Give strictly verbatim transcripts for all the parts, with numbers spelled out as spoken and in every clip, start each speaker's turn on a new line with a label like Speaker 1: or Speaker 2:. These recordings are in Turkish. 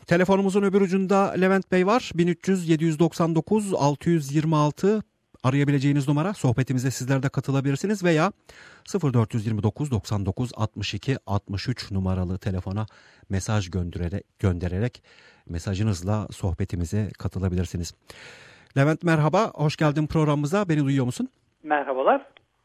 Speaker 1: Telefonumuzun öbür ucunda Levent Bey var. bin üç yüz yedi yüz doksan dokuz altı yüz yirmi altı arayabileceğiniz numara. Sohbetimize sizler de katılabilirsiniz veya sıfır dört yüz yirmi dokuz doksan dokuz altmış iki altmış üç numaralı telefona mesaj göndererek, göndererek mesajınızla sohbetimize katılabilirsiniz. Levent merhaba, hoş geldin programımıza. Beni duyuyor musun?
Speaker 2: Merhabalar.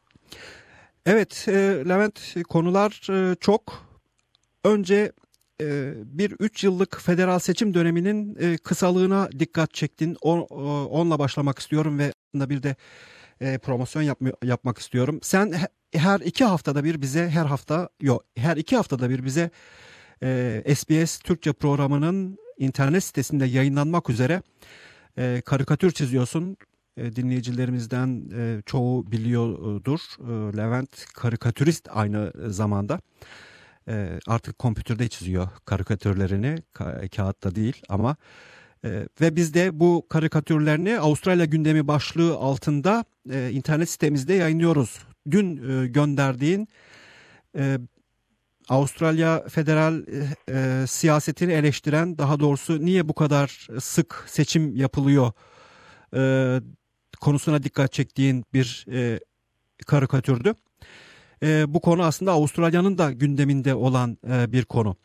Speaker 1: Evet, e, Levent konular e, çok. Önce e, bir üç yıllık federal seçim döneminin e, kısalığına dikkat çektin. O, o, onunla başlamak istiyorum ve bir de e, promosyon yapma, yapmak istiyorum. Sen her iki haftada bir bize her hafta yok her iki haftada bir bize e, S B S Türkçe programının internet sitesinde yayınlanmak üzere e, karikatür çiziyorsun. E, dinleyicilerimizden e, çoğu biliyordur. E, Levent karikatürist aynı zamanda. E, artık kompütürde çiziyor karikatürlerini, ka- kağıtta değil ama e, ve biz de bu karikatürlerini Avustralya gündemi başlığı altında e, internet sitemizde yayınlıyoruz. Dün e, gönderdiğin e, Avustralya federal e, e, siyasetini eleştiren, daha doğrusu niye bu kadar sık seçim yapılıyor e, konusuna dikkat çektiğin bir e, karikatürdü. E, bu konu aslında Avustralya'nın da gündeminde olan e, bir konu.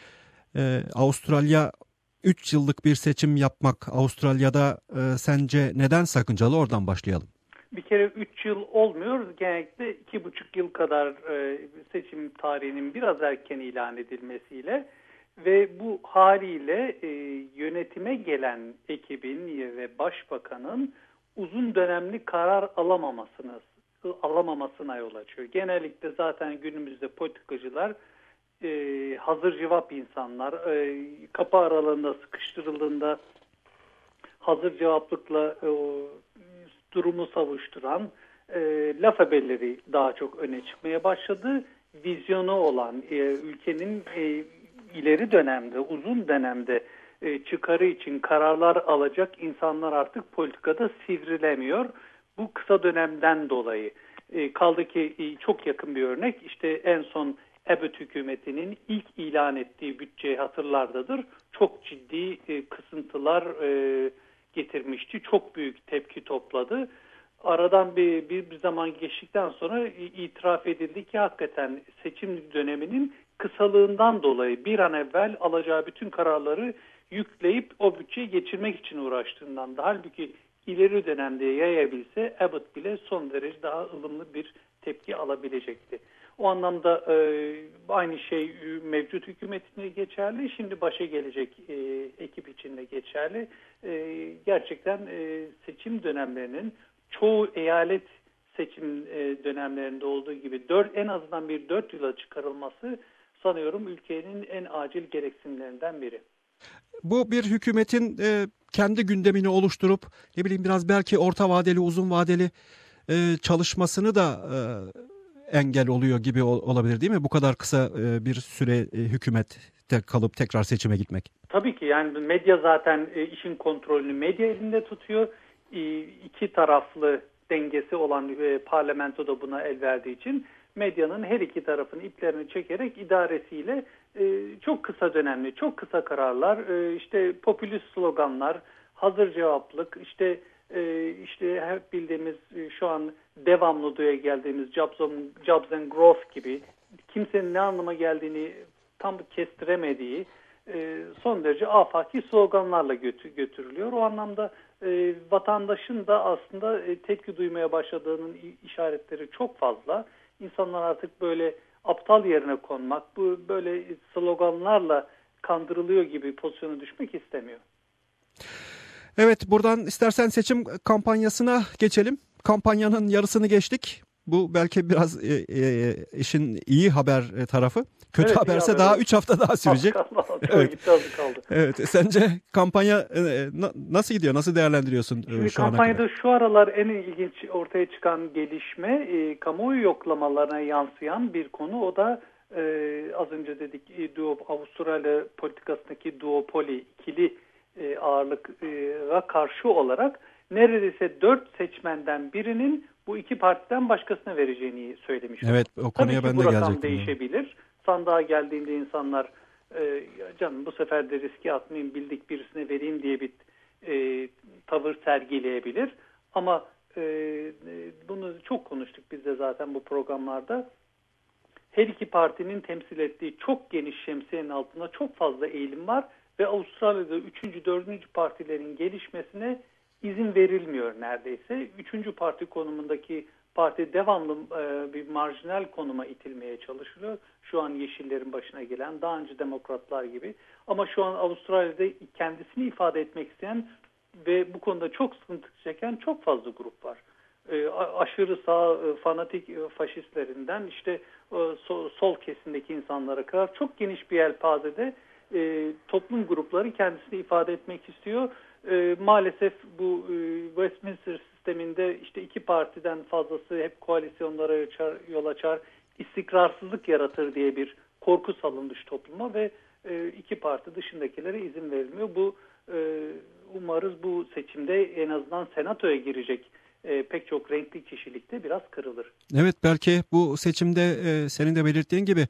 Speaker 1: E, Avustralya üç yıllık bir seçim yapmak Avustralya'da e, sence neden sakıncalı? Oradan başlayalım.
Speaker 2: Bir kere üç yıl olmuyor. Genellikle iki buçuk yıl kadar e, seçim tarihinin biraz erken ilan edilmesiyle ve bu haliyle e, yönetime gelen ekibin ve başbakanın uzun dönemli karar alamamasını alamamasına yol açıyor. Genellikle zaten günümüzde politikacılar e, hazır cevap insanlar, e, kapı aralığında sıkıştırıldığında hazır cevaplıkla e, durumu savuşturan e, laf ebelleri daha çok öne çıkmaya başladı. Vizyonu olan e, ülkenin e, ileri dönemde, uzun dönemde e, çıkarı için kararlar alacak insanlar artık politikada sivrilemiyor. Bu kısa dönemden dolayı. E, kaldı ki e, çok yakın bir örnek, işte en son Abbott hükümetinin ilk ilan ettiği bütçe hatırlardadır. Çok ciddi e, kısıntılar e, getirmişti. Çok büyük tepki topladı. Aradan bir, bir, bir zaman geçtikten sonra itiraf edildi ki hakikaten seçim döneminin kısalığından dolayı bir an evvel alacağı bütün kararları yükleyip o bütçeyi geçirmek için uğraştığından da, halbuki ileri dönemde yayabilse Abbott bile son derece daha ılımlı bir tepki alabilecekti. O anlamda e, aynı şey mevcut hükümetine geçerli, şimdi başa gelecek e, ekip için de geçerli. E, gerçekten e, seçim dönemlerinin çoğu eyalet seçim e, dönemlerinde olduğu gibi dört, en azından bir dört yıla çıkarılması sanıyorum ülkenin en acil gereksinimlerinden biri.
Speaker 1: Bu bir hükümetin e, kendi gündemini oluşturup ne bileyim biraz belki orta vadeli, uzun vadeli e, çalışmasını da e, engel oluyor gibi olabilir değil mi? Bu kadar kısa e, bir süre e, hükümette kalıp tekrar seçime gitmek.
Speaker 2: Tabii ki, yani medya zaten e, işin kontrolünü medya elinde tutuyor. E, iki taraflı dengesi olan e, parlamento da buna el verdiği için medyanın her iki tarafın iplerini çekerek idaresiyle e, çok kısa dönemli, çok kısa kararlar, e, işte popülist sloganlar, hazır cevaplık, işte e, işte hep bildiğimiz e, şu an devamlı duya geldiğimiz jobs and, jobs and growth gibi kimsenin ne anlama geldiğini tam kestiremediği e, son derece afaki sloganlarla götü, götürülüyor. O anlamda e, vatandaşın da aslında e, tepki duymaya başladığının işaretleri çok fazla. İnsanlar artık böyle aptal yerine konmak, bu böyle sloganlarla kandırılıyor gibi pozisyona düşmek istemiyor.
Speaker 1: Evet, buradan istersen seçim kampanyasına geçelim. Kampanyanın yarısını geçtik. Bu belki biraz e, e, işin iyi haber tarafı. Kötü evet, haberse haber daha üç hafta daha sürecek.
Speaker 2: Evet. Gitti, az kaldı.
Speaker 1: Evet, sence kampanya e, na, nasıl gidiyor? Nasıl değerlendiriyorsun
Speaker 2: Şimdi
Speaker 1: e, şu ana
Speaker 2: kampanyada
Speaker 1: kadar?
Speaker 2: Şu aralar en ilginç ortaya çıkan gelişme e, kamuoyu yoklamalarına yansıyan bir konu. O da e, az önce dedik e, duo, Avustralya politikasındaki duopoli, ikili e, ağırlığa karşı olarak neredeyse dört seçmenden birinin bu iki partiden başkasına vereceğini söylemiş.
Speaker 1: Evet, o konuya ben de gelecektim.
Speaker 2: Tabii ki bu rakam değişebilir. Sandığa geldiğinde insanlar e, canım bu sefer de riske atmayayım, bildik birisine vereyim diye bir e, tavır sergileyebilir. Ama e, bunu çok konuştuk biz de zaten bu programlarda. Her iki partinin temsil ettiği çok geniş şemsiyenin altında çok fazla eğilim var ve Avustralya'da üçüncü, dördüncü partilerin gelişmesine izin verilmiyor neredeyse. Üçüncü parti konumundaki parti devamlı e, bir marjinal konuma itilmeye çalışılıyor. Şu an Yeşillerin başına gelen, daha önce Demokratlar gibi. Ama şu an Avustralya'da kendisini ifade etmek isteyen ve bu konuda çok sıkıntı çeken çok fazla grup var. E, aşırı sağ e, fanatik e, faşistlerinden işte e, sol, sol kesimdeki insanlara kadar çok geniş bir yelpazede e, toplum grupları kendisini ifade etmek istiyor. E, maalesef bu e, Westminster sisteminde işte iki partiden fazlası hep koalisyonlara açar, yol açar, istikrarsızlık yaratır diye bir korku salınmış topluma ve e, iki parti dışındakilere izin verilmiyor. Bu e, umarız bu seçimde en azından senatoya girecek e, pek çok renkli kişilikte biraz kırılır.
Speaker 1: Evet, belki bu seçimde e, senin de belirttiğin gibi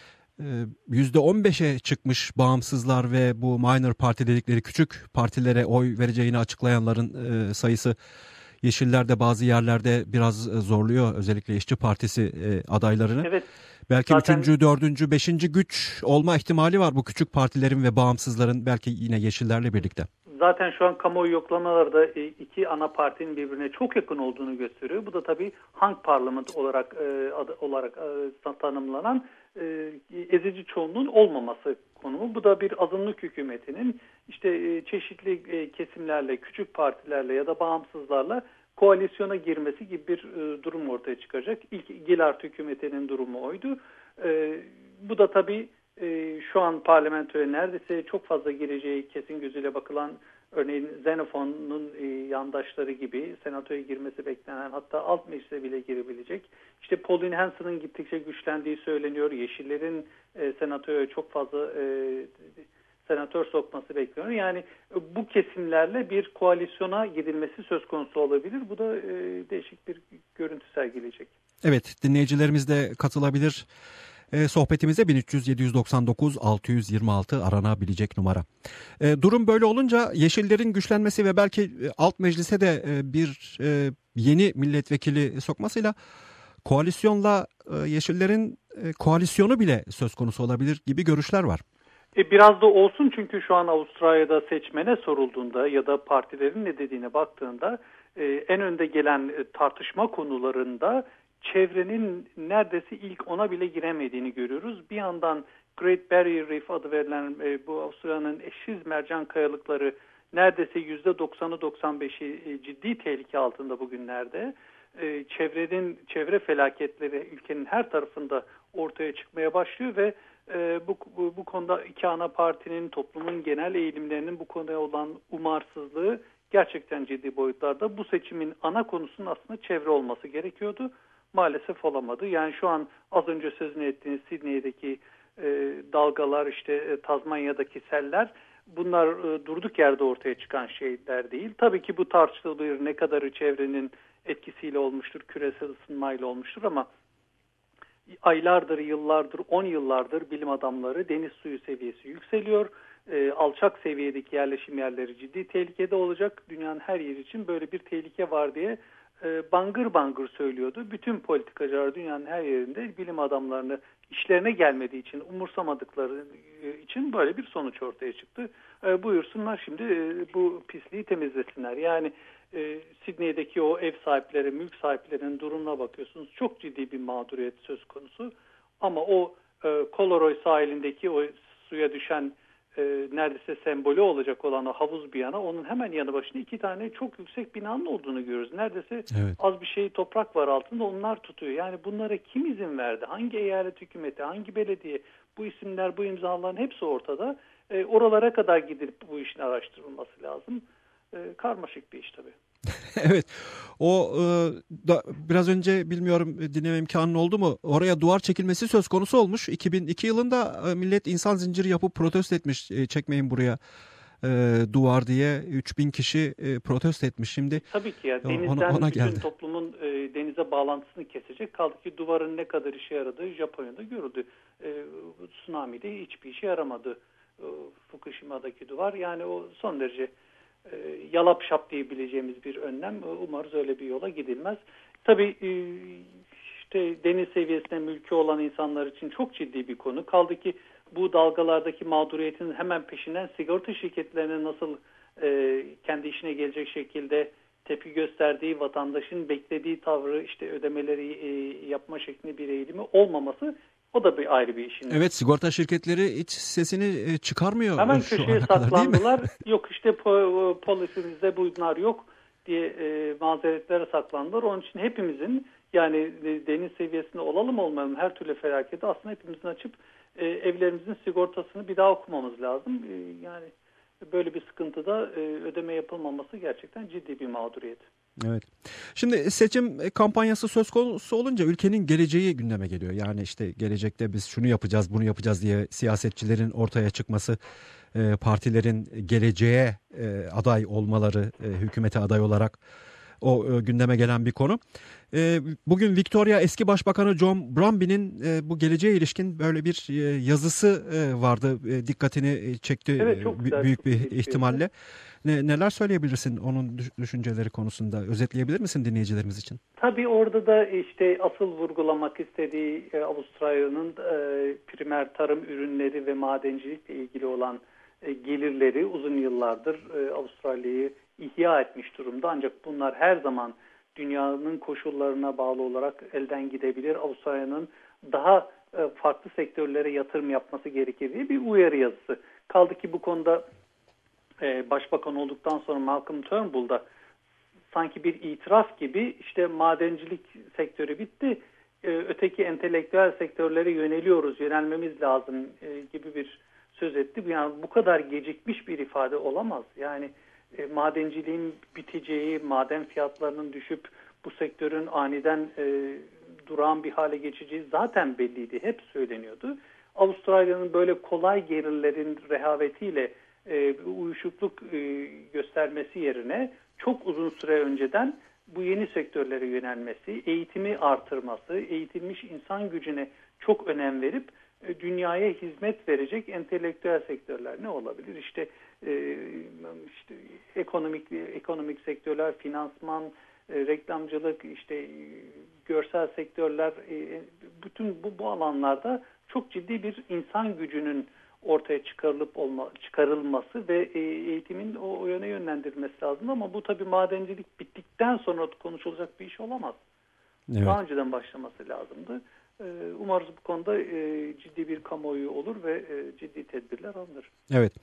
Speaker 1: yüzde on beşe çıkmış bağımsızlar ve bu minor parti dedikleri küçük partilere oy vereceğini açıklayanların e, sayısı Yeşiller bazı yerlerde biraz zorluyor. Özellikle İşçi Partisi e, adaylarını. Evet. Belki zaten üçüncü, dördüncü, beşinci güç olma ihtimali var bu küçük partilerin ve bağımsızların, belki yine Yeşillerle birlikte.
Speaker 2: Zaten şu an kamuoyu yoklamaları da iki ana partinin birbirine çok yakın olduğunu gösteriyor. Bu da tabii hung parliament olarak e, adı, olarak e, tanımlanan e, ezici çoğunluğun olmaması konumu. Bu da bir azınlık hükümetinin işte e, çeşitli e, kesimlerle, küçük partilerle ya da bağımsızlarla koalisyona girmesi gibi bir e, durum ortaya çıkacak. İlk Gillard hükümetinin durumu oydu. E, bu da tabii e, şu an parlamentoya neredeyse çok fazla gireceği kesin gözüyle bakılan, örneğin Xenophon'un e, yandaşları gibi senatoya girmesi beklenen, hatta alt meclise bile girebilecek. İşte Pauline Hanson'ın gittikçe güçlendiği söyleniyor. Yeşillerin e, senatoya çok fazla e, senatör sokması bekleniyor. Yani bu kesimlerle bir koalisyona gidilmesi söz konusu olabilir. Bu da e, değişik bir görüntü sergileyecek.
Speaker 1: Evet, dinleyicilerimiz de katılabilir. E, sohbetimize bin üç yüz yedi yüz doksan dokuz altı yüz yirmi altı aranabilecek numara. E, durum böyle olunca Yeşillerin güçlenmesi ve belki alt meclise de e, bir e, yeni milletvekili sokmasıyla koalisyonla e, Yeşillerin e, koalisyonu bile söz konusu olabilir gibi görüşler var.
Speaker 2: E, biraz da olsun, çünkü şu an Avustralya'da seçmene sorulduğunda ya da partilerin ne dediğine baktığında e, en önde gelen e, tartışma konularında çevrenin neredeyse ilk ona bile giremediğini görüyoruz. Bir yandan Great Barrier Reef adı verilen e, bu Avustralya'nın eşsiz mercan kayalıkları neredeyse yüzde doksanı doksan beşi e, ciddi tehlike altında bugünlerde. E, çevrenin çevre felaketleri ülkenin her tarafında ortaya çıkmaya başlıyor ve e, bu, bu bu konuda iki ana partinin, toplumun genel eğilimlerinin bu konuya olan umarsızlığı gerçekten ciddi boyutlarda. Bu seçimin ana konusunun aslında çevre olması gerekiyordu. Maalesef olamadı. Yani şu an az önce sözünü ettiğiniz Sydney'deki e, dalgalar, işte e, Tazmanya'daki seller, bunlar e, durduk yerde ortaya çıkan şeyler değil. Tabii ki bu tartışılır, ne kadarı çevrenin etkisiyle olmuştur, küresel ısınmayla olmuştur, ama aylardır, yıllardır, on yıllardır bilim adamları deniz suyu seviyesi yükseliyor. E, alçak seviyedeki yerleşim yerleri ciddi tehlikede olacak. Dünyanın her yeri için böyle bir tehlike var diye e, bangır bangır söylüyordu. Bütün politikacılar dünyanın her yerinde bilim adamlarını işlerine gelmediği için, umursamadıkları için böyle bir sonuç ortaya çıktı. E, buyursunlar şimdi e, bu pisliği temizlesinler. Yani e, Sydney'deki o ev sahipleri, mülk sahiplerinin durumuna bakıyorsunuz. Çok ciddi bir mağduriyet söz konusu. Ama o e, Collaroy sahilindeki o suya düşen e, neredeyse sembolü olacak olan o havuz bir yana, onun hemen yanı başında iki tane çok yüksek binanın olduğunu görüyoruz. Neredeyse evet. Az bir şey toprak var altında, onlar tutuyor. Yani bunlara kim izin verdi? Hangi eyalet hükümeti, hangi belediye? Bu isimler, bu imzaların hepsi ortada. E, oralara kadar gidip bu işin araştırılması lazım. E, karmaşık bir iş tabii.
Speaker 1: Evet, o e, da, biraz önce bilmiyorum dinleme imkanın oldu mu? Oraya duvar çekilmesi söz konusu olmuş. iki bin iki yılında e, millet insan zinciri yapıp protesto etmiş, e, çekmeyin buraya e, duvar diye üç bin kişi e, protesto etmiş. Şimdi
Speaker 2: tabii ki ya denizden
Speaker 1: ona, ona
Speaker 2: bütün
Speaker 1: geldi.
Speaker 2: toplumun e, denize bağlantısını kesecek. Kaldı ki duvarın ne kadar işe yaradığı Japonya'da görüldü. E, tsunami'de hiçbir işe yaramadı e, Fukushima'daki duvar. Yani o son derece e, yalap şap diyebileceğimiz bir önlem. E, umarız öyle bir yola gidilmez. Tabii e, işte deniz seviyesine mülkü olan insanlar için çok ciddi bir konu. Kaldı ki bu dalgalardaki mağduriyetin hemen peşinden sigorta şirketlerine nasıl e, kendi işine gelecek şekilde tepki gösterdiği, vatandaşın beklediği tavrı, işte ödemeleri e, yapma şeklinde bir eğilimi olmaması, o da bir ayrı bir işin.
Speaker 1: Evet, sigorta şirketleri hiç sesini çıkarmıyor.
Speaker 2: Hemen
Speaker 1: şu
Speaker 2: köşeye
Speaker 1: ana kadar, değil mi?
Speaker 2: saklandılar. Yok işte po- polisimizde bunlar yok diye e, mazeretlere saklandılar. Onun için hepimizin, yani deniz seviyesinde olalım olmayalım, her türlü felaketi aslında hepimizin açıp e, evlerimizin sigortasını bir daha okumamız lazım. E, yani böyle bir sıkıntıda e, ödeme yapılmaması gerçekten ciddi bir mağduriyet.
Speaker 1: Evet. Şimdi seçim kampanyası söz konusu olunca ülkenin geleceği gündeme geliyor. Yani işte gelecekte biz şunu yapacağız, bunu yapacağız diye siyasetçilerin ortaya çıkması, partilerin geleceğe aday olmaları, hükümete aday olarak o gündeme gelen bir konu. Bugün Victoria eski Başbakanı John Brumby'nin bu geleceğe ilişkin böyle bir yazısı vardı. Dikkatini çekti,
Speaker 2: evet, çok güzel,
Speaker 1: büyük
Speaker 2: çok
Speaker 1: bir ihtimalle. Ne, neler söyleyebilirsin onun düşünceleri konusunda? Özetleyebilir misin dinleyicilerimiz için?
Speaker 2: Tabii orada da işte asıl vurgulamak istediği e, Avustralya'nın e, primer tarım ürünleri ve madencilikle ilgili olan e, gelirleri uzun yıllardır e, Avustralya'yı ihya etmiş durumda. Ancak bunlar her zaman dünyanın koşullarına bağlı olarak elden gidebilir. Avustralya'nın daha e, farklı sektörlere yatırım yapması gerekir diye bir uyarı yazısı. Kaldı ki bu konuda e, başbakan olduktan sonra Malcolm Turnbull da sanki bir itiraf gibi, işte madencilik sektörü bitti, e, öteki entelektüel sektörlere yöneliyoruz, yönelmemiz lazım e, gibi bir söz etti. Yani bu kadar gecikmiş bir ifade olamaz. Yani e, madenciliğin biteceği, maden fiyatlarının düşüp bu sektörün aniden e, durağan bir hale geçeceği zaten belliydi, hep söyleniyordu. Avustralya'nın böyle kolay gelirlerin rehavetiyle e, uyuşukluk e, göstermesi yerine çok uzun süre önceden bu yeni sektörlere yönelmesi, eğitimi artırması, eğitilmiş insan gücüne çok önem verip e, dünyaya hizmet verecek entelektüel sektörler ne olabilir? İşte, e, işte ekonomik ekonomik sektörler, finansman, e, reklamcılık, işte e, görsel sektörler, e, bütün bu bu alanlarda çok ciddi bir insan gücünün ortaya çıkarılıp olma, çıkarılması ve eğitimin o, o yöne yönlendirilmesi lazım, ama bu tabii madencilik bittikten sonra konuşulacak bir iş olamaz. Evet. Daha önceden başlaması lazımdı. Umarız bu konuda ciddi bir kamuoyu olur ve ciddi tedbirler alınır.
Speaker 1: Evet.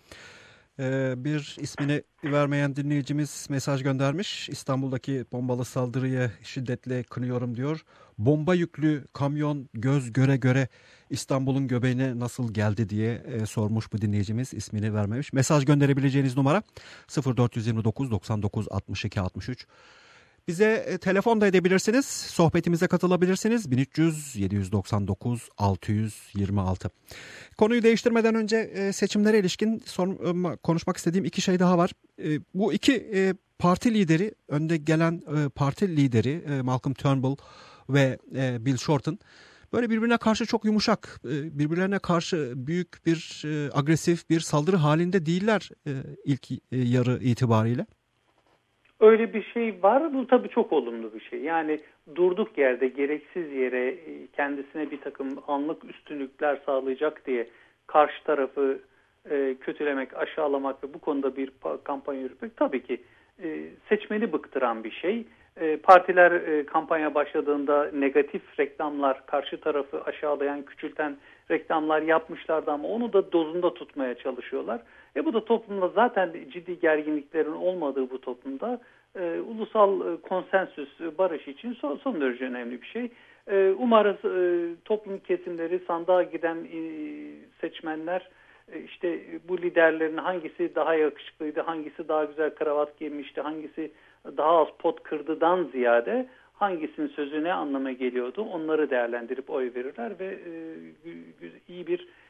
Speaker 1: Bir ismini vermeyen dinleyicimiz mesaj göndermiş. İstanbul'daki bombalı saldırıyı şiddetle kınıyorum diyor. Bomba yüklü kamyon göz göre göre İstanbul'un göbeğine nasıl geldi diye e, sormuş bu dinleyicimiz, ismini vermemiş. Mesaj gönderebileceğiniz numara sıfır dört yirmi dokuz doksan dokuz altmış iki altmış üç. Bize e, telefon da edebilirsiniz. Sohbetimize katılabilirsiniz. bin üç yüz yedi yüz doksan dokuz altı yüz yirmi altı. Konuyu değiştirmeden önce e, seçimlere ilişkin son, e, konuşmak istediğim iki şey daha var. E, bu iki e, parti lideri, önde gelen e, parti lideri e, Malcolm Turnbull ve e, Bill Shorten böyle birbirine karşı çok yumuşak, e, birbirlerine karşı büyük bir e, agresif bir saldırı halinde değiller e, ilk e, yarı itibariyle.
Speaker 2: Öyle bir şey var. Bu tabii çok olumlu bir şey. Yani durduk yerde, gereksiz yere kendisine bir takım anlık üstünlükler sağlayacak diye karşı tarafı e, kötülemek, aşağılamak ve bu konuda bir kampanya yürütmek tabii ki e, seçmeni bıktıran bir şey. E, partiler e, kampanya başladığında negatif reklamlar, karşı tarafı aşağılayan, küçülten reklamlar yapmışlardı ama onu da dozunda tutmaya çalışıyorlar. E bu da toplumda zaten ciddi gerginliklerin olmadığı bu toplumda e, ulusal e, konsensüs, e, barış için son, son derece önemli bir şey. E, umarız e, toplum kesimleri, sandığa giden e, seçmenler e, işte bu liderlerin hangisi daha yakışıklıydı, hangisi daha güzel kravat giymişti, hangisi daha az pot kırdıdan ziyade hangisinin sözü ne anlama geliyordu onları değerlendirip oy verirler ve e, iyi bir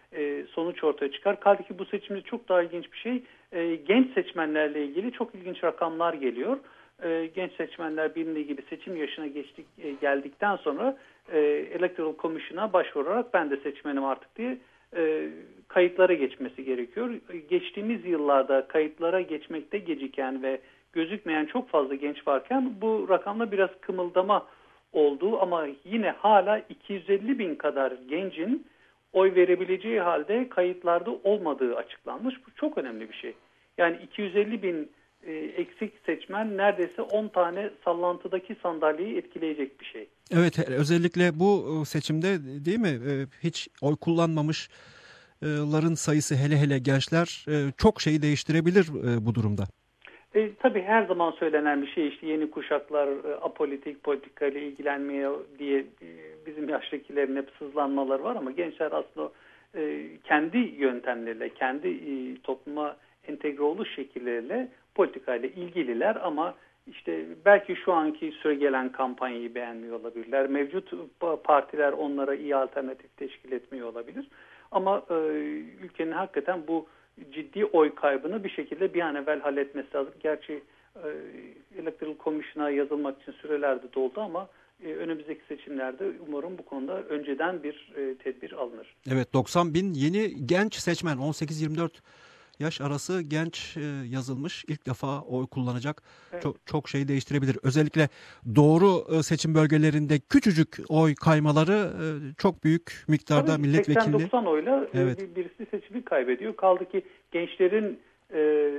Speaker 2: e, sonuç ortaya çıkar. Kaldı ki bu seçimde çok daha ilginç bir şey. E, genç seçmenlerle ilgili çok ilginç rakamlar geliyor. E, genç seçmenler bilindiği gibi seçim yaşına geçtik, e, geldikten sonra e, Electoral Commission'a başvurarak ben de seçmenim artık diye e, kayıtlara geçmesi gerekiyor. Geçtiğimiz yıllarda kayıtlara geçmekte geciken ve gözükmeyen çok fazla genç varken bu rakamda biraz kımıldama oldu ama yine hala iki yüz elli bin kadar gencin oy verebileceği halde kayıtlarda olmadığı açıklanmış. Bu çok önemli bir şey. Yani iki yüz elli bin e, eksik seçmen neredeyse on tane sallantıdaki sandalyeyi etkileyecek bir şey.
Speaker 1: Evet, özellikle bu seçimde değil mi hiç oy kullanmamışların sayısı, hele hele gençler, çok şeyi değiştirebilir bu durumda.
Speaker 2: E, tabii her zaman söylenen bir şey işte yeni kuşaklar e, apolitik politikayla ilgilenmiyor diye e, bizim yaştakilerin hep sızlanmaları var ama gençler aslında e, kendi yöntemleriyle, kendi e, topluma entegre oluş şekilleriyle politikayla ilgililer ama işte belki şu anki süregelen kampanyayı beğenmiyor olabilirler. Mevcut partiler onlara iyi alternatif teşkil etmiyor olabilir. Ama e, ülkenin hakikaten bu ciddi oy kaybını bir şekilde bir an evvel halletmesi lazım. Gerçi e, Electoral Commission'a yazılmak için süreler de doldu ama e, önümüzdeki seçimlerde umarım bu konuda önceden bir e, tedbir alınır.
Speaker 1: Evet, doksan bin yeni genç seçmen, on sekiz yirmi dört yaş arası genç e, yazılmış. İlk defa oy kullanacak. Evet. Çok, çok şey değiştirebilir. Özellikle doğru e, seçim bölgelerinde küçücük oy kaymaları e, çok büyük miktarda
Speaker 2: Tabii,
Speaker 1: milletvekili.
Speaker 2: seksen doksan oyla
Speaker 1: evet.
Speaker 2: e, birisi seçimi kaybediyor. Kaldı ki gençlerin e,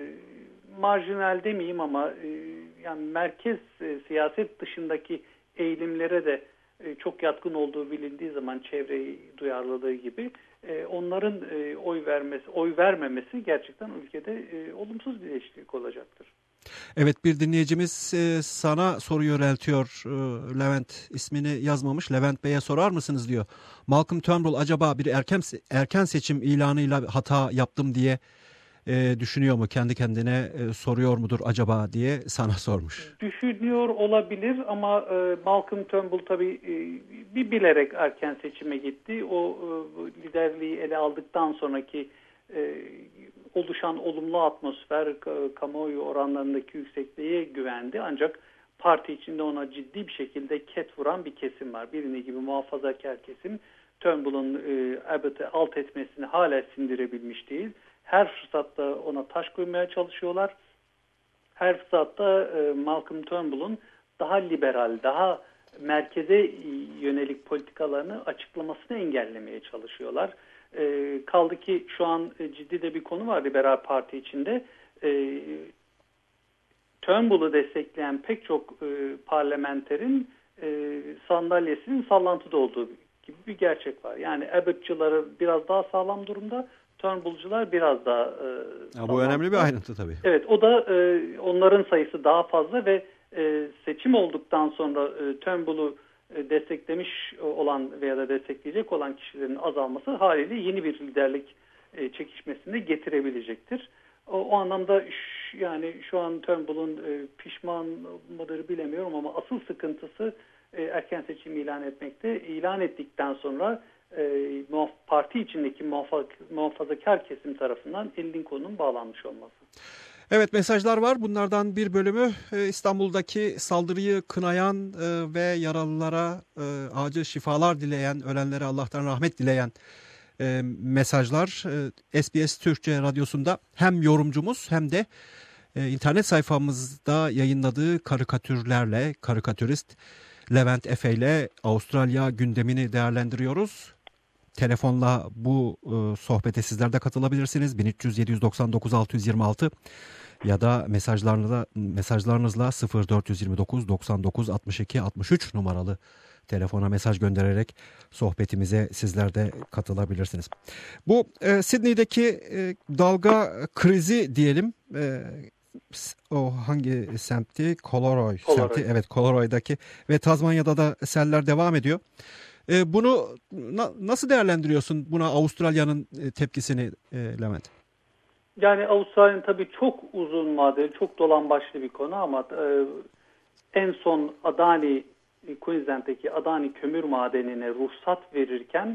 Speaker 2: marjinal demeyeyim ama e, yani merkez e, siyaset dışındaki eğilimlere de e, çok yatkın olduğu bilindiği zaman çevreyi duyarlılığı gibi e, onların e, oy vermesi, oy vermemesi gerçekten ülkede e, olumsuz bir değişiklik olacaktır.
Speaker 1: Evet, bir dinleyicimiz e, sana soru yöneltiyor. E, Levent ismini yazmamış. Levent Bey'e sorar mısınız diyor. Malcolm Turnbull acaba bir erken erken seçim ilanıyla hata yaptım diye e, düşünüyor mu? Kendi kendine e, soruyor mudur acaba diye sana sormuş.
Speaker 2: Düşünüyor olabilir ama e, Malcolm Turnbull tabii e, bir bilerek erken seçime gitti. O e, liderliği ele aldıktan sonraki e, oluşan olumlu atmosfer, ka- kamuoyu oranlarındaki yüksekliğe güvendi. Ancak parti içinde ona ciddi bir şekilde ket vuran bir kesim var. Birini gibi muhafazakar kesim Turnbull'un e, Abbott'ı alt etmesini hala sindirebilmiş değil. Her fırsatta ona taş koymaya çalışıyorlar. Her fırsatta e, Malcolm Turnbull'un daha liberal, daha merkeze yönelik politikalarını açıklamasını engellemeye çalışıyorlar. E, kaldı ki şu an e, ciddi de bir konu var Liberal Parti içinde. E, Turnbull'u destekleyen pek çok e, parlamenterin e, sandalyesinin sallantıda olduğu gibi bir gerçek var. Yani Abbott'çıları biraz daha sağlam durumda, Turnbull'cular biraz daha e,
Speaker 1: ya bu önemli bir ayrıntı tabii.
Speaker 2: Evet, o da e, onların sayısı daha fazla ve e, seçim olduktan sonra e, Turnbull'u e, desteklemiş olan veya da destekleyecek olan kişilerin azalması haliyle yeni bir liderlik e, çekişmesini getirebilecektir. O, o anlamda ş, yani şu an Turnbull'un e, pişman mıdır bilemiyorum ama asıl sıkıntısı e, erken seçim ilan etmekte. İlan ettikten sonra e, parti içindeki muhafaz, muhafazakar kesim tarafından elinin kolunun bağlanmış olması.
Speaker 1: Evet, mesajlar var. Bunlardan bir bölümü İstanbul'daki saldırıyı kınayan ve yaralılara acil şifalar dileyen, ölenlere Allah'tan rahmet dileyen mesajlar. S B S Türkçe Radyosu'nda hem yorumcumuz hem de internet sayfamızda yayınladığı karikatürlerle, karikatürist Levent Efe ile Avustralya gündemini değerlendiriyoruz. Telefonla bu e, sohbete sizler de katılabilirsiniz. bin üç yüz yedi yüz doksan dokuz altı yüz yirmi altı ya da mesajlarınızla mesajlarınızla sıfır dört yüz yirmi dokuz doksan dokuz altmış iki altmış üç numaralı telefona mesaj göndererek sohbetimize sizler de katılabilirsiniz. Bu e, Sydney'deki e, dalga krizi diyelim. E, o hangi semtti? Collaroy semti. Evet, Collaroy'daki ve Tazmanya'da da seller devam ediyor. E, bunu na, nasıl değerlendiriyorsun, buna Avustralya'nın e, tepkisini e, Levent?
Speaker 2: Yani Avustralya'nın tabii çok uzun vadeli, çok dolambaçlı bir konu ama e, en son Adani, Queensland'deki Adani kömür madenine ruhsat verirken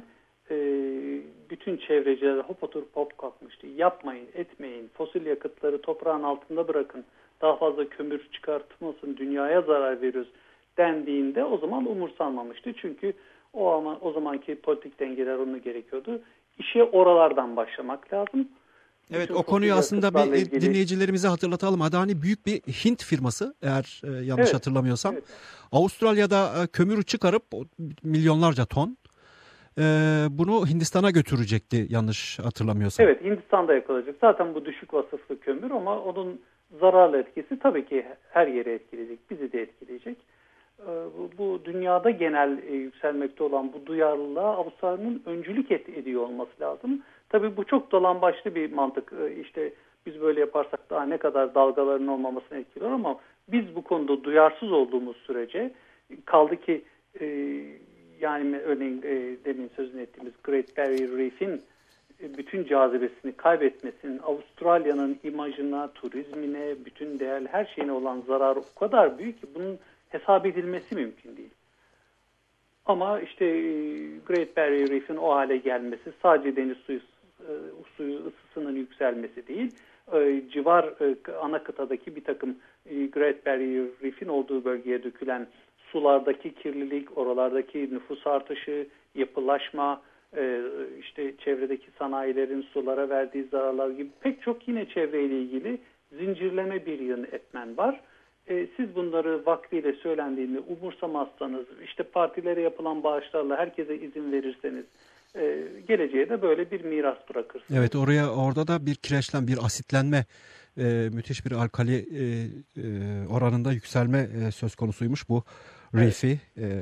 Speaker 2: e, bütün çevreciler hop oturup hop kalkmıştı. Yapmayın, etmeyin, fosil yakıtları toprağın altında bırakın, daha fazla kömür çıkartmasın, dünyaya zarar veriyoruz dendiğinde o zaman umursanmamıştı. Çünkü o ama o zamanki politik dengeler onu gerekiyordu. İşe oralardan başlamak lazım.
Speaker 1: Evet,
Speaker 2: bütün
Speaker 1: o konuyu aslında bir
Speaker 2: ilgili...
Speaker 1: dinleyicilerimize hatırlatalım. Adani büyük bir Hint firması, eğer e, yanlış
Speaker 2: evet,
Speaker 1: hatırlamıyorsam. Evet.
Speaker 2: Avustralya'da
Speaker 1: e, kömürü çıkarıp milyonlarca ton e, bunu Hindistan'a götürecekti, yanlış hatırlamıyorsam.
Speaker 2: Evet, Hindistan'da yapılacak. Zaten bu düşük vasıflı kömür ama onun zararlı etkisi tabii ki her yere etkileyecek. Bizi de etkileyecek. E, bu, bu dünyada genel e, yükselmekte olan bu duyarlılığa Avustralya'nın öncülük et, ediyor olması lazım. Tabii bu çok dolambaçlı bir mantık. İşte biz böyle yaparsak daha ne kadar dalgaların olmamasını etkiliyor ama biz bu konuda duyarsız olduğumuz sürece, kaldı ki e, yani örneğin e, demin sözünü ettiğimiz Great Barrier Reef'in e, bütün cazibesini kaybetmesinin Avustralya'nın imajına, turizmine, bütün değerli her şeyine olan zararı o kadar büyük ki bunun hesap edilmesi mümkün değil. Ama işte Great Barrier Reef'in o hale gelmesi sadece deniz suyu, suyu ısısının yükselmesi değil, civar ana kıtadaki bir takım Great Barrier Reef'in olduğu bölgeye dökülen sulardaki kirlilik, oralardaki nüfus artışı, yapılaşma, işte çevredeki sanayilerin sulara verdiği zararlar gibi pek çok yine çevreyle ilgili zincirleme bir yığın etmen var. E, siz bunları vaktiyle söylendiğinde umursamazsanız, işte partilere yapılan bağışlarla herkese izin verirseniz, e, geleceğe de böyle bir miras bırakırsınız.
Speaker 1: Evet, oraya orada da bir kireçlen, bir asitlenme, e, müthiş bir alkali e, e, oranında yükselme e, söz konusuymuş. Bu reef'i evet.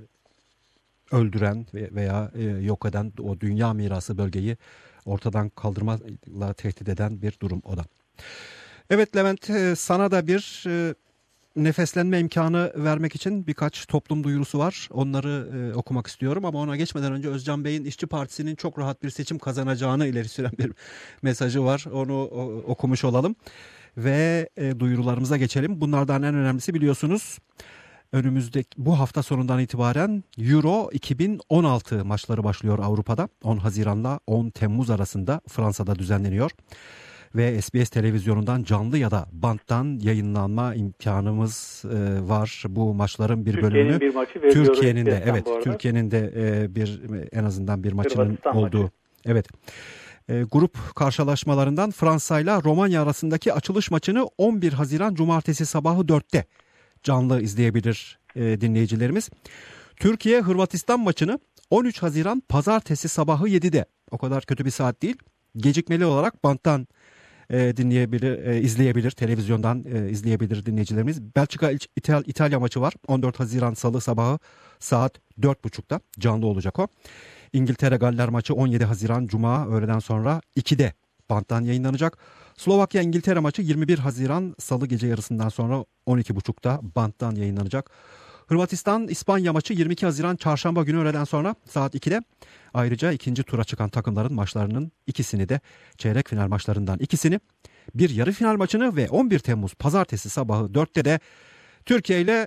Speaker 1: e, öldüren veya e, yok eden, o dünya mirası bölgeyi ortadan kaldırmayla tehdit eden bir durum o da. Evet Levent, e, sana da bir e, nefeslenme imkanı vermek için birkaç toplum duyurusu var. Onları e, okumak istiyorum ama ona geçmeden önce Özcan Bey'in İşçi Partisi'nin çok rahat bir seçim kazanacağını ileri süren bir mesajı var. Onu o, okumuş olalım ve e, duyurularımıza geçelim. Bunlardan en önemlisi, biliyorsunuz, önümüzdeki bu hafta sonundan itibaren Euro iki bin on altı maçları başlıyor Avrupa'da. on Haziran'la on Temmuz arasında Fransa'da düzenleniyor. Ve S B S televizyonundan canlı ya da banttan yayınlanma imkanımız e, var. Bu maçların bir
Speaker 2: Türkiye'nin
Speaker 1: bölümünü
Speaker 2: bir maçı
Speaker 1: Türkiye'nin de evet Türkiye'nin de e, bir en azından bir maçının
Speaker 2: Hırvatistan
Speaker 1: olduğu
Speaker 2: maçı.
Speaker 1: Evet. E, grup karşılaşmalarından Fransa ile Romanya arasındaki açılış maçını on bir Haziran Cumartesi sabahı dörtte canlı izleyebilir e, dinleyicilerimiz. Türkiye Hırvatistan maçını on üç Haziran Pazartesi sabahı yedide, o kadar kötü bir saat değil, gecikmeli olarak banttan E, dinleyebilir, e, izleyebilir, televizyondan e, izleyebilir dinleyicilerimiz. Belçika İtal- İtalya maçı var. on dört Haziran Salı sabahı saat dört buçukta canlı olacak o. İngiltere Galler maçı on yedi Haziran Cuma öğleden sonra ikide banttan yayınlanacak. Slovakya İngiltere maçı yirmi bir Haziran Salı gece yarısından sonra on iki buçukta banttan yayınlanacak. Hırvatistan İspanya maçı yirmi iki Haziran Çarşamba günü öğleden sonra saat ikide. Ayrıca ikinci tura çıkan takımların maçlarının ikisini de, çeyrek final maçlarından ikisini, bir yarı final maçını ve on bir Temmuz Pazartesi sabahı dörtte de Türkiye ile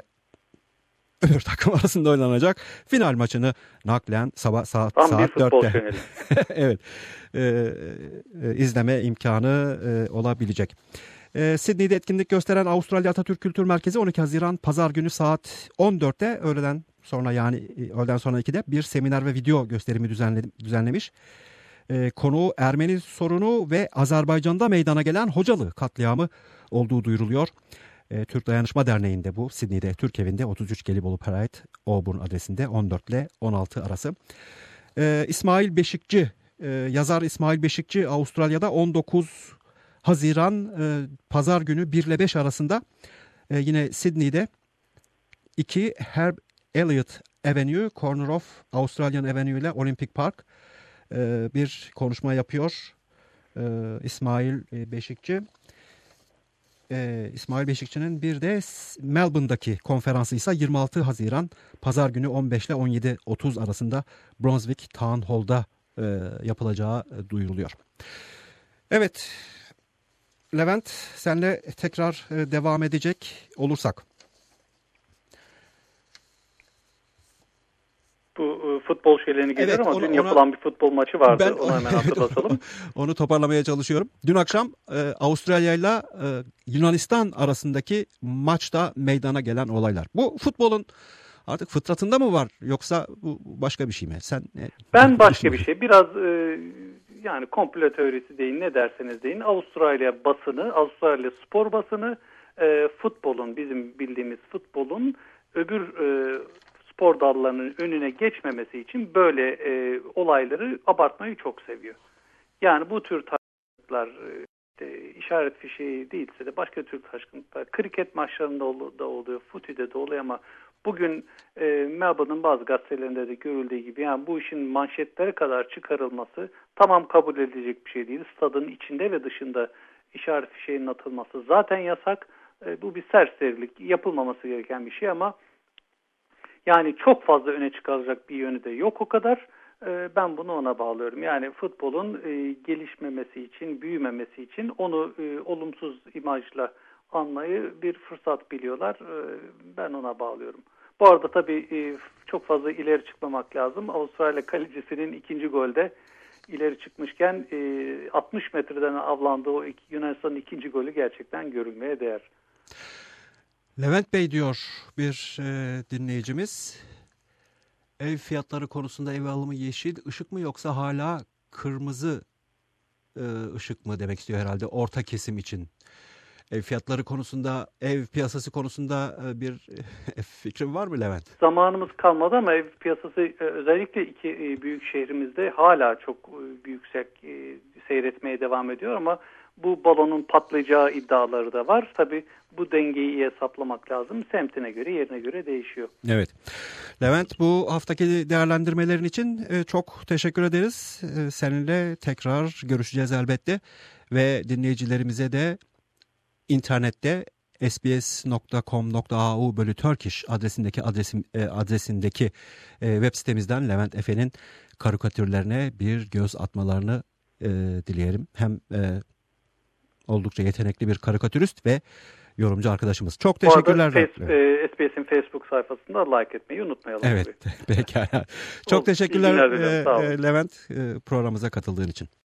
Speaker 1: öbür takım arasında oynanacak final maçını naklen sabah saat
Speaker 2: Tam
Speaker 1: saat dörtte evet e, e, izleme imkanı e, olabilecek. E, Sydney'de etkinlik gösteren Avustralya Atatürk Kültür Merkezi on iki Haziran Pazar günü saat on dörtte öğleden sonra, yani öğleden sonra ikide bir seminer ve video gösterimi düzenle, düzenlemiş. E, konu Ermeni sorunu ve Azerbaycan'da meydana gelen Hocalı katliamı olduğu duyuruluyor. E, Türk Dayanışma Derneği'nde bu, Sydney'de Türk Evi'nde otuz üç Gelibolu Parade Auburn adresinde on dört ile on altı arası. E, İsmail Beşikçi, e, yazar İsmail Beşikçi Avustralya'da on dokuz Haziran e, Pazar günü bir ile beş arasında e, yine Sydney'de iki Herb Elliot Avenue, corner of Australian Avenue ile Olympic Park e, bir konuşma yapıyor e, İsmail Beşikçi. E, İsmail Beşikçi'nin bir de Melbourne'daki konferansı ise yirmi altı Haziran Pazar günü on beş ile on yedi otuz arasında Brunswick Town Hall'da e, yapılacağı e, duyuruluyor. Evet Levent, senle tekrar e, devam edecek olursak.
Speaker 2: Bu futbol şeylerini geliyor
Speaker 1: evet,
Speaker 2: ama
Speaker 1: onu,
Speaker 2: dün yapılan
Speaker 1: ona,
Speaker 2: bir futbol maçı vardı.
Speaker 1: ben,
Speaker 2: Onu hemen hatırlatalım.
Speaker 1: Onu toparlamaya çalışıyorum. Dün akşam e, Avustralya ile Yunanistan arasındaki maçta meydana gelen olaylar. Bu futbolun artık fıtratında mı var yoksa bu başka bir şey mi? Sen ne,
Speaker 2: Ben başka bir şey. Biraz e, yani komplo teorisi deyin, ne derseniz deyin. Avustralya basını, Avustralya spor basını e, futbolun, bizim bildiğimiz futbolun öbür e, spor dallarının önüne geçmemesi için böyle e, olayları abartmayı çok seviyor. Yani bu tür taşkınlıklar, işte işaret fişeği değilse de başka tür taşkınlıklar, kriket maçlarında da oluyor, futide de oluyor ama bugün e, Melbourne'ın bazı gazetelerinde de görüldüğü gibi yani bu işin manşetlere kadar çıkarılması tamam kabul edilecek bir şey değil. Stadın içinde ve dışında işaret fişeğinin atılması zaten yasak. E, bu bir serserilik, yapılmaması gereken bir şey ama yani çok fazla öne çıkaracak bir yönü de yok o kadar. Ben bunu ona bağlıyorum. Yani futbolun gelişmemesi için, büyümemesi için onu olumsuz imajla anlayı bir fırsat biliyorlar. Ben ona bağlıyorum. Bu arada tabii çok fazla ileri çıkmamak lazım. Avustralya kalecisinin ikinci golde ileri çıkmışken altmış metreden avlandığı o Yunanistan'ın ikinci golü gerçekten görülmeye değer.
Speaker 1: Levent Bey diyor bir e, dinleyicimiz, ev fiyatları konusunda ev alımı yeşil ışık mı yoksa hala kırmızı e, ışık mı demek istiyor herhalde orta kesim için. Ev fiyatları konusunda, ev piyasası konusunda e, bir e, fikrin var mı Levent?
Speaker 2: Zamanımız kalmadı ama ev piyasası e, özellikle iki e, büyük şehrimizde hala çok e, yüksek e, seyretmeye devam ediyor ama bu balonun patlayacağı iddiaları da var. Tabii bu dengeyi iyi hesaplamak lazım. Semtine göre, yerine göre değişiyor.
Speaker 1: Evet. Levent, bu haftaki değerlendirmelerin için çok teşekkür ederiz. Seninle tekrar görüşeceğiz elbette. Ve dinleyicilerimize de internette sbs nokta com nokta a u bölü Turkish adresindeki adresim, adresindeki web sitemizden Levent Efe'nin karikatürlerine bir göz atmalarını e, dileyelim. Hem e, oldukça yetenekli bir karikatürist ve yorumcu arkadaşımız. Çok teşekkürler.
Speaker 2: Face, e, S B S'in Facebook sayfasında like etmeyi unutmayalım.
Speaker 1: Evet, pekala. Çok teşekkürler e, Levent, e, programımıza katıldığın için.